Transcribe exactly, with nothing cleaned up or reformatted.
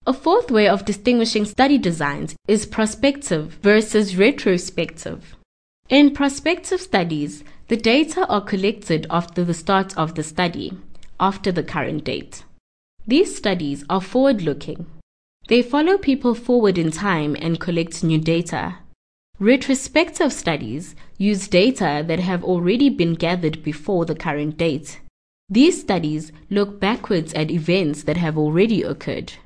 A fourth way of distinguishing study designs is prospective versus retrospective. In prospective studies, the data are collected after the start of the study, after the current date. These studies are forward-looking. They follow people forward in time and collect new data. Retrospective studies use data that have already been gathered before the current date. These studies look backwards at events that have already occurred.